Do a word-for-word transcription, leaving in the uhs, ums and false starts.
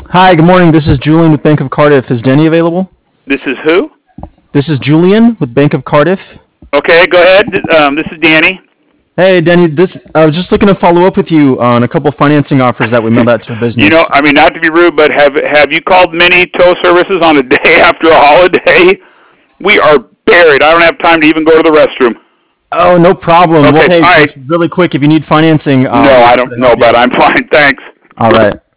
Hi, good morning. This is Julian with Bank of Cardiff. Is Danny available? This is who? This is Julian with Bank of Cardiff. Okay, go ahead. Um, this is Danny. Hey, Danny. This I was just looking to follow up with you on a couple financing offers that we mailed out to a You know, business. I mean, not to be rude, but have have you called many tow services on a day after a holiday? We are buried. I don't have time to even go to the restroom. Oh, no problem. Well, Okay, hey, all right. just really quick, if you need financing, No, um, I happy don't to know, help you but out. I'm fine. Thanks. All right.